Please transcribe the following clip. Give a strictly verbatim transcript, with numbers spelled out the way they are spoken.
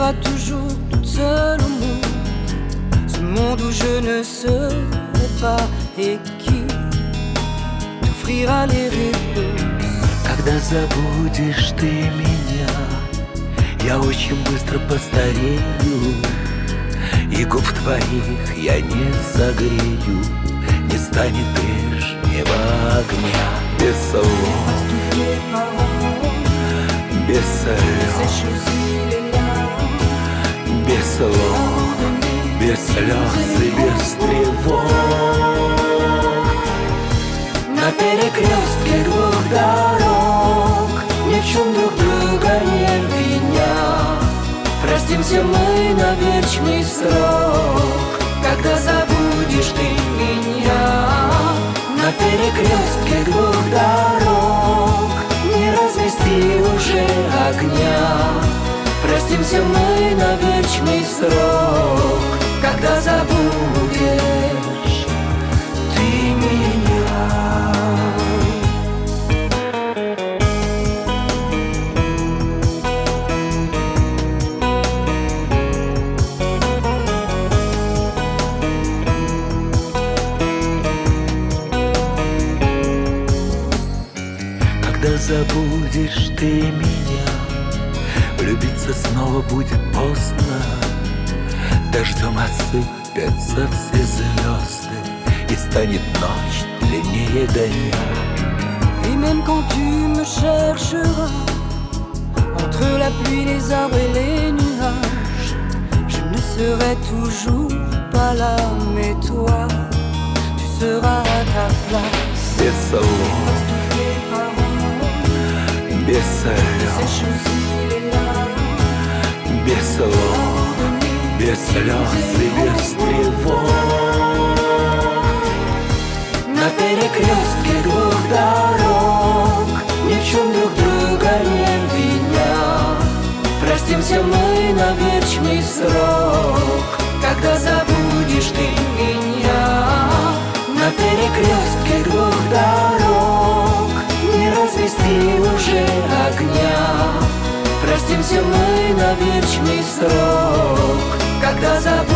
seras toujours toute seule au monde, ce monde où je ne serai pas et qui t'offrira les réponses. Когда забудешь ты меня, я очень быстро постарею, и губ твоих я не согрею, не станет прежнего огня. Без слов, без слез, без слов, без слез и без тревог. На перекрестке двух дорог, ни в чем друг друга не виня, простимся мы на вечный срок, когда забудешь ты меня. На перекрестке двух дорог не развести уже огня, простимся мы на вечный срок, когда забудешь ты меня. Когда забудешь ты меня, влюбиться снова будет поздно. Дождем осыпятся все звезды, и станет ночь длиннее дня. Et même quand tu me chercheras entre la pluie, les arbres et les nuages, je ne serai toujours pas là, mais toi, tu seras à ta place. Без слов, без слез, без слов, без слез и без тревог. На перекрестке двух дорог, ни в чем друг друга не виня, простимся мы на вечный срок, когда забудешь ты меня. На перекрестке двух дорог не развести уже огня, простимся мы на вечный срок, когда забудешь